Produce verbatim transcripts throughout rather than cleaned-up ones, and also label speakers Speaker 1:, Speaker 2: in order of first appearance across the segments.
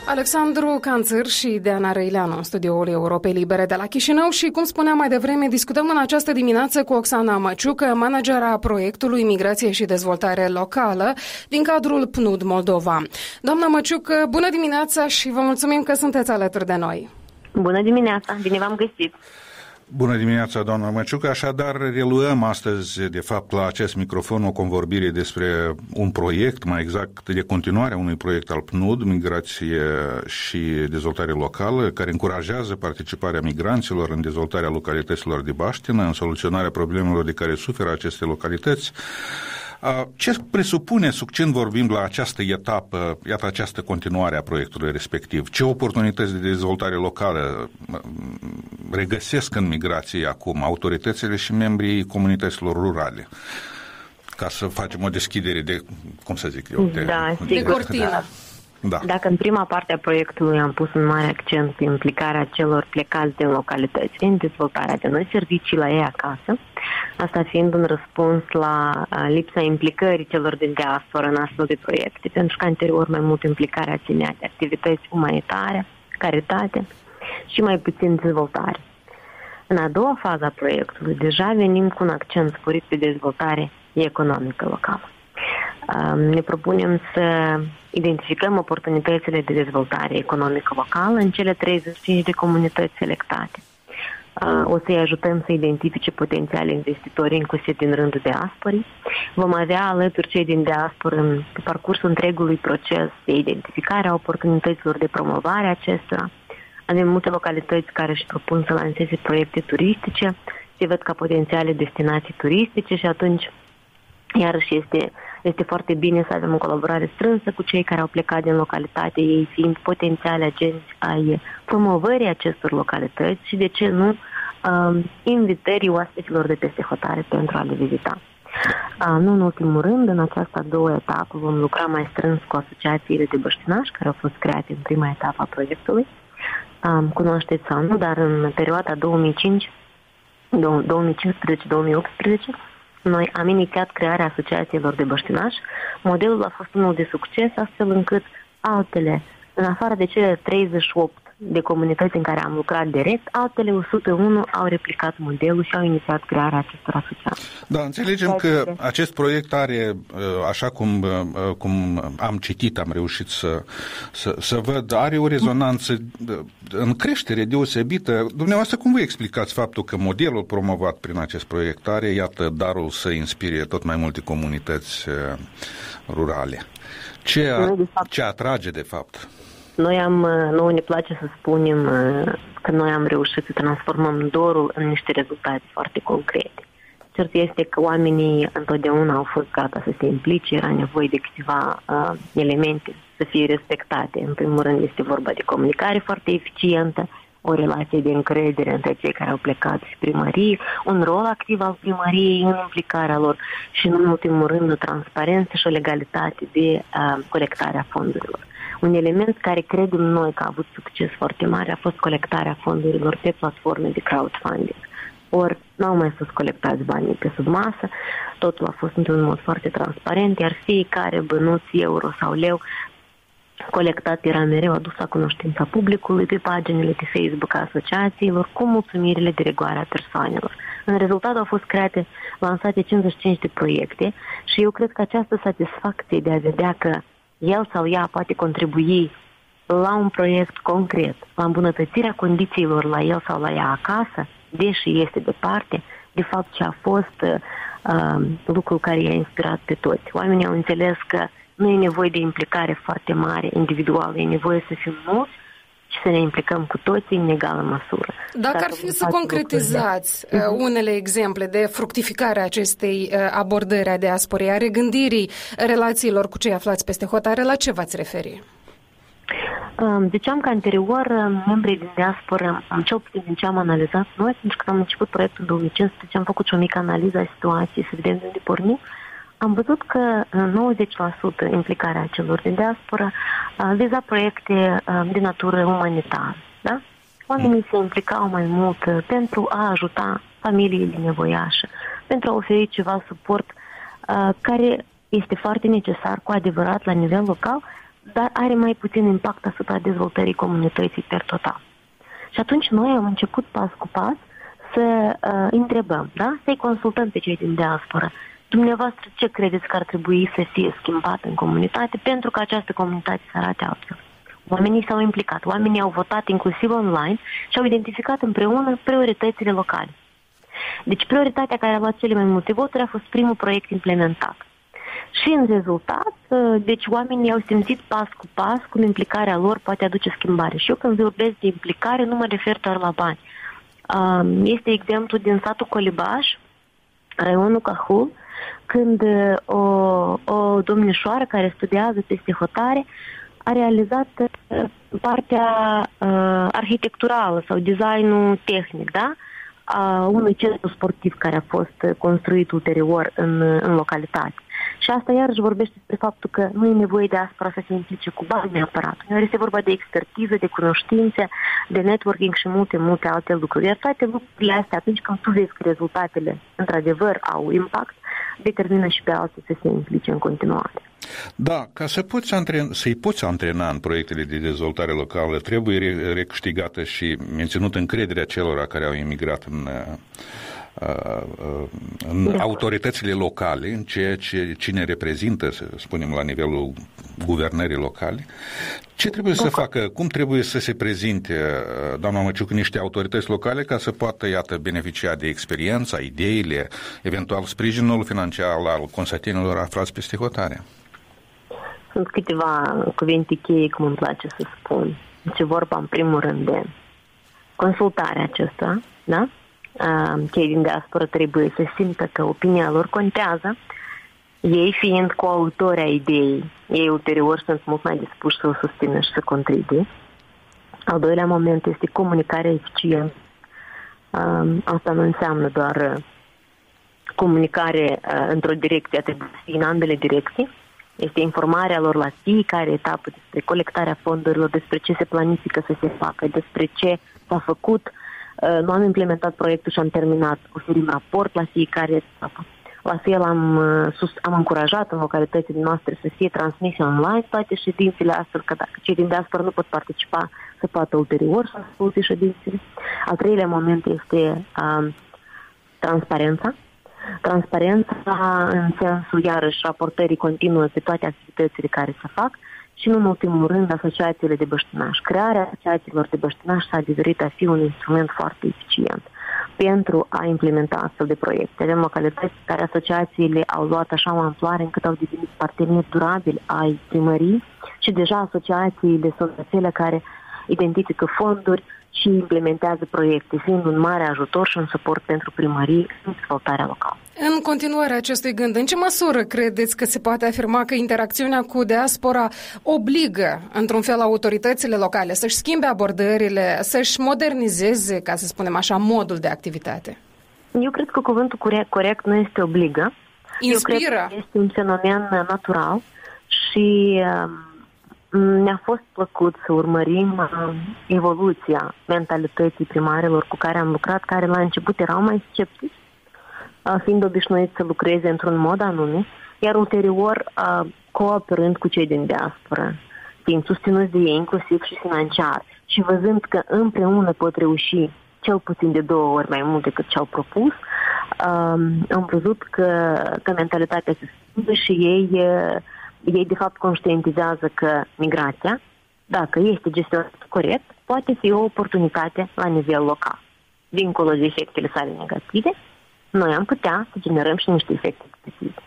Speaker 1: Alexandru Canțăr și Deana Răileanu în studioul Europei Libere de la Chișinău și, cum spuneam mai devreme, discutăm în această dimineață cu Oxana Măciuc, managera proiectului Migrație și Dezvoltare Locală din cadrul P N U D Moldova. Doamna Măciuc, bună dimineața și vă mulțumim că sunteți alături de noi.
Speaker 2: Bună dimineața, bine v-am găsit.
Speaker 3: Bună dimineața, doamna Măciuc. Așadar, reluăm astăzi, de fapt, la acest microfon o convorbire despre un proiect, mai exact de continuarea unui proiect al P N U D, Migrație și Dezvoltare Locală, care încurajează participarea migranților în dezvoltarea localităților de baștină, în soluționarea problemelor de care suferă aceste localități. Ce presupune, succint vorbind, la această etapă, iată această continuare a proiectului respectiv? Ce oportunități de dezvoltare locală regăsesc în migrație acum autoritățile și membrii comunităților rurale? Ca să facem o deschidere de, cum să zic eu, de,
Speaker 2: da,
Speaker 1: de, de cortină.
Speaker 3: Da.
Speaker 2: Dacă în prima parte a proiectului am pus un mare accent pe implicarea celor plecați din localități în dezvoltarea de noi servicii la ei acasă, asta fiind un răspuns la lipsa implicării celor din diaspora în astfel de proiecte, pentru că anterior mai mult implicarea ținea de activități umanitare, caritate și mai puțin dezvoltare. În a doua fază a proiectului deja venim cu un accent sporit pe dezvoltare economică locală. Ne propunem să identificăm oportunitățile de dezvoltare economică locală în cele treizeci și cinci de comunități selectate. O să-i ajutăm să identifice potențiale investitori inclusiv din rândul diasporii. Vom avea alături cei din diasporă pe parcursul întregului proces de identificare a oportunităților de promovare a acestora. Avem multe localități care își propun să lanseze proiecte turistice, se văd ca potențiale destinații turistice și atunci iarăși este, este foarte bine să avem o colaborare strânsă cu cei care au plecat din localitate, ei fiind potențiali agenți ai promovării acestor localități și, de ce nu, uh, invitării oaspeților de peste hotare pentru a le vizita. Uh, nu în ultimul rând, în această a doua etapă vom lucra mai strâns cu asociațiile de băștinași care au fost create în prima etapă a proiectului. Uh, cunoașteți sau nu, dar în perioada două mii cinci, două mii cincisprezece două mii optsprezece noi am inițiat crearea asociațiilor de băștinași. Modelul a fost unul de succes, astfel încât altele, în afară de cele treizeci și opt de comunități în care am lucrat direct, altele o sută unu au replicat modelul și au inițiat crearea acestor asociații.
Speaker 3: Da, înțelegem că acest proiect are, așa cum, cum am citit, am reușit să, să, să văd, are o rezonanță în creștere deosebită. Dumneavoastră, cum vă explicați faptul că modelul promovat prin acest proiect are, iată, darul să inspire tot mai multe comunități rurale? Ce, a, ce atrage, de fapt?
Speaker 2: Noi am, nouă ne place să spunem că noi am reușit să transformăm dorul în niște rezultate foarte concrete. Cert este că oamenii întotdeauna au fost gata să se implice, era nevoie de câteva uh, elemente să fie respectate. În primul rând este vorba de comunicare foarte eficientă, o relație de încredere între cei care au plecat și primării, un rol activ al primăriei în implicarea lor și, în ultimul rând, o transparență și o legalitate de uh, colectarea fondurilor. Un element care credem noi că a avut succes foarte mare a fost colectarea fondurilor pe platforme de crowdfunding. Ori n-au mai fost colectați banii pe sub masă, totul a fost într-un mod foarte transparent, iar fiecare bănuț, euro sau leu colectat era mereu adus la cunoștința publicului pe paginile de Facebook a asociațiilor cu mulțumirile de rigoare a persoanelor. În rezultat au fost create, lansate cincizeci și cinci de proiecte și eu cred că această satisfacție de a vedea că el sau ea poate contribui la un proiect concret, la îmbunătățirea condițiilor la el sau la ea acasă, deși este departe, de fapt ce a fost uh, lucrul care i-a inspirat pe toți. Oamenii au înțeles că nu e nevoie de implicare foarte mare, individuală, e nevoie să fim mulți și să ne implicăm cu toții în egală măsură.
Speaker 1: Dacă ar fi să concretizați uh, unele exemple de fructificare a acestei uh, abordări a diasporei, a regândirii relațiilor cu cei aflați peste hotare, la ce v-ați referi?
Speaker 2: Ziceam că anterior, membrii din diaspora, cel puțin din ce am analizat noi, pentru că am început proiectul în două mii cincisprezece, am făcut și o mică analiză a situației, să vedem de unde pornim. Am văzut că nouăzeci la sută implicarea celor din diaspora viza proiecte de natură umanitară. Da? Oamenii se implicau mai mult pentru a ajuta familiile nevoiașe, pentru a oferi ceva suport care este foarte necesar cu adevărat la nivel local, dar are mai puțin impact asupra dezvoltării comunității per total. Și atunci noi am început pas cu pas să uh, întrebăm, da? Să-i consultăm pe cei din diaspora. Dumneavoastră, ce credeți că ar trebui să fie schimbat în comunitate pentru ca această comunitate să arate altfel? Oamenii s-au implicat, oamenii au votat inclusiv online și au identificat împreună prioritățile locale. Deci prioritatea care a luat cele mai multe voturi a fost primul proiect implementat. Și în rezultat, deci oamenii au simțit pas cu pas cum implicarea lor poate aduce schimbare. Și eu când vorbesc de implicare nu mă refer doar la bani. Este exemplu din satul Colibaș, raionul Cahul, când o, o domnișoară care studiază peste hotare a realizat partea uh, arhitecturală sau designul tehnic, da? A unui centru sportiv care a fost construit ulterior în, în localitate. Și asta iarăși vorbește despre faptul că nu e nevoie de asta să se implice cu bani neapărat. Nu este vorba de expertiză, de cunoștințe, de networking și multe, multe alte lucruri. Iar toate lucrurile astea, atunci când tu vezi că rezultatele într-adevăr au impact, determină și pe alții să se implice în continuare.
Speaker 3: Da, ca să poți antrena, să-i poți antrena în proiectele de dezvoltare locală, trebuie recâștigată și menținută încrederea celor care au emigrat în, în da. autoritățile locale, în ceea ce cine reprezintă, să spunem, la nivelul guvernării locale. Ce trebuie da. să facă, cum trebuie să se prezinte, doamna Măciucă, niște autorități locale ca să poată, iată, beneficia de experiența, ideile, eventual sprijinul financiar al consătenilor aflați peste hotare?
Speaker 2: Sunt câteva cuvinte cheie, cum îmi place să spun. Ce vorba, în primul rând, de consultarea aceasta, da? Cei din diaspora trebuie să simtă că opinia lor contează, ei fiind coautori ai ideii, ei ulterior sunt mult mai dispuși să o susțină și să contribuie. Al doilea moment este comunicarea eficientă. Asta nu înseamnă doar comunicare într-o direcție, trebuie să fie în ambele direcții. Este informarea lor la fiecare etapă despre colectarea fondurilor, despre ce se planifică să se facă, despre ce s-a făcut. Nu am implementat proiectul și am terminat. Oferim raport la fiecare etapă. La fel am, sus, am încurajat în localitățile noastre să fie transmise online toate ședințele, astfel că dacă cei din diaspora nu pot participa, să poată ulterior să asculte ședințele. Al treilea moment este um, transparența. Transparența în sensul, iarăși, raportării continue pe toate activitățile care se fac și, nu în ultimul rând, asociațiile de băștinaș. Crearea asociațiilor de băștinaș s-a adeverit a fi un instrument foarte eficient pentru a implementa astfel de proiecte. Avem localități care asociațiile au luat așa o amploare încât au devenit parteneri durabili ai primării și deja asociațiile sunt cele care identifică fonduri și implementează proiecte, fiind un mare ajutor și un suport pentru primării în dezvoltarea locală.
Speaker 1: În continuarea acestui gând, în ce măsură credeți că se poate afirma că interacțiunea cu diaspora obligă, într-un fel, autoritățile locale să-și schimbe abordările, să-și modernizeze, ca să spunem așa, modul de activitate?
Speaker 2: Eu cred că cuvântul corect, corect nu este obligă.
Speaker 1: Inspiră.
Speaker 2: Eu cred că este un fenomen natural și ne-a fost plăcut să urmărim evoluția mentalității primarilor cu care am lucrat, care la început erau mai sceptici, fiind obișnuiți să lucreze într-un mod anume, iar ulterior cooperând cu cei din diaspora, fiind susținuți de ei inclusiv și financiar și văzând că împreună pot reuși cel puțin de două ori mai mult decât ce au propus, am văzut că, că mentalitatea se schimbă și ei ei de fapt conștientizează că migrația, dacă este gestionată corect, poate fi o oportunitate la nivel local. Dincolo de efectele sale negative, noi am putea să generăm și niște efecte pozitive.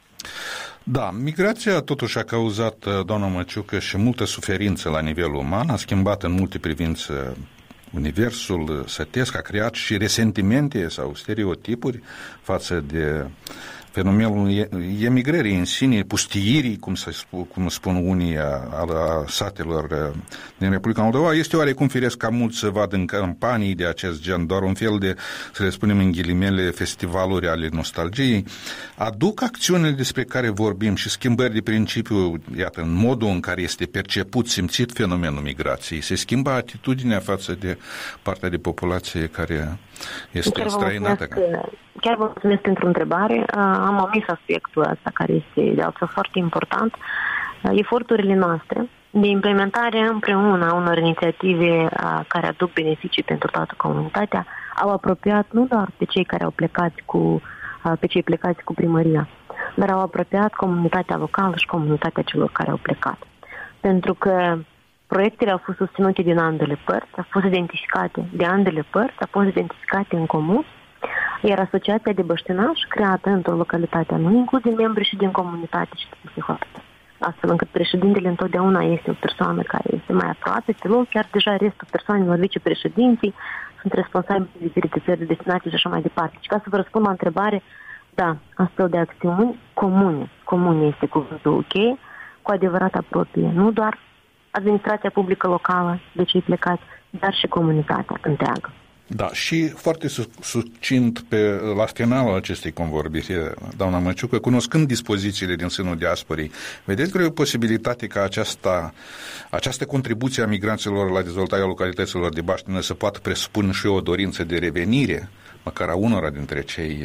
Speaker 3: Da, migrația totuși a cauzat, doamna Măciucă, și multă suferință la nivel uman, a schimbat în multe privințe universul sătesc, a creat și resentimente sau stereotipuri față de fenomenul emigrării în sine, pustiirii, cum, se spun, cum spun unii, a, a satelor din Republica Moldova. Este oarecum firesc ca mulți să vadă în campanii de acest gen, doar un fel de, să le spunem în ghilimele, festivaluri ale nostalgiei. Aduc acțiunile despre care vorbim și schimbări de principiu, iată, în modul în care este perceput, simțit fenomenul migrației. Se schimbă atitudinea față de partea de populație care este străinată.
Speaker 2: Chiar vă mulțumesc pentru întrebare. Am omis aspectul ăsta care este de altfel foarte important. Eforturile noastre de implementare împreună a unor inițiative care aduc beneficii pentru toată comunitatea au apropiat nu doar pe cei care au plecat cu, pe cei plecați cu primăria, dar au apropiat comunitatea locală și comunitatea celor care au plecat. Pentru că proiectele au fost susținute din ambele părți, au fost identificate de ambele părți, au fost identificate în comun, iar asociația de băștinași, creată într-o localitate anume, include membri și din comunitate și din psihotată. Astfel încât președintele întotdeauna este o persoană care este mai aproape pe loc, chiar deja restul persoanelor, vicepreședinții, sunt responsabili de diferite țări de destinație și așa mai departe. Și ca să vă răspund la întrebare, da, astfel de acțiuni comune, comune este cuvântul cheie, cu adevărat apropie, nu doar administrația publică locală de cei plecați, dar și comunitatea întreagă.
Speaker 3: Da, și foarte succint pe, la finalul acestei convorbiri, doamna Măciucă, cunoscând dispozițiile din sânul diasporii, vedeți că e o posibilitate ca aceasta, această contribuție a migranților la dezvoltarea localităților de baștină să poată presupune și o dorință de revenire, măcar a unora dintre cei,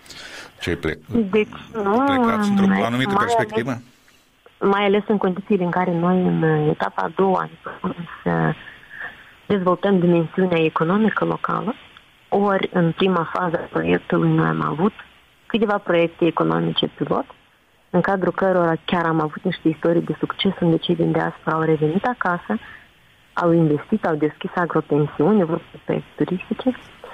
Speaker 3: cei plec,
Speaker 2: deci, nu,
Speaker 3: plecați într-o anumită perspectivă?
Speaker 2: Ales, mai ales în condițiile în care noi, în etapa a doua, să dezvoltăm dimensiunea economică locală, ori în prima fază a proiectului noi am avut câteva proiecte economice pilot, în cadrul cărora chiar am avut niște istorii de succes unde cei din diaspora au revenit acasă, au investit, au deschis agropensiuni, proiecte turistice,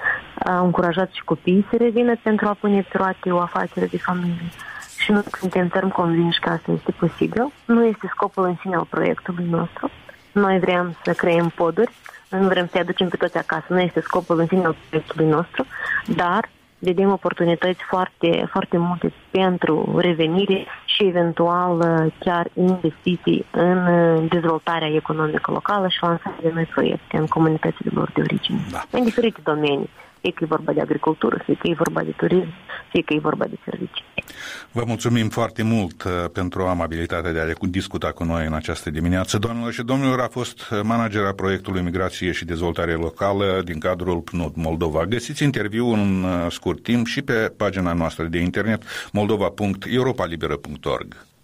Speaker 2: au încurajat și copiii să revină pentru a pune pe roate o afacere de familie. Și noi suntem ferm convinși că asta este posibil. Nu este scopul în sine al proiectului nostru. Noi vrem să creăm poduri, nu vrem să-i aducem pe toți acasă. Nu este scopul în sine al proiectului nostru, dar vedem oportunități foarte, foarte multe pentru revenire și eventual chiar investiții în dezvoltarea economică locală și lansarea de noi proiecte în comunitățile lor de origine. Da. În diferite domenii. Fie că e vorba de agricultură, fie că e vorba de turism, fie că e vorba de servicii.
Speaker 3: Vă mulțumim foarte mult pentru amabilitatea de a discuta cu noi în această dimineață. Doamnelor și domnilor, a fost managera proiectului Migrație și Dezvoltare Locală din cadrul P N U D Moldova. Găsiți interviul în scurt timp și pe pagina noastră de internet moldova punct europa liberă punct org.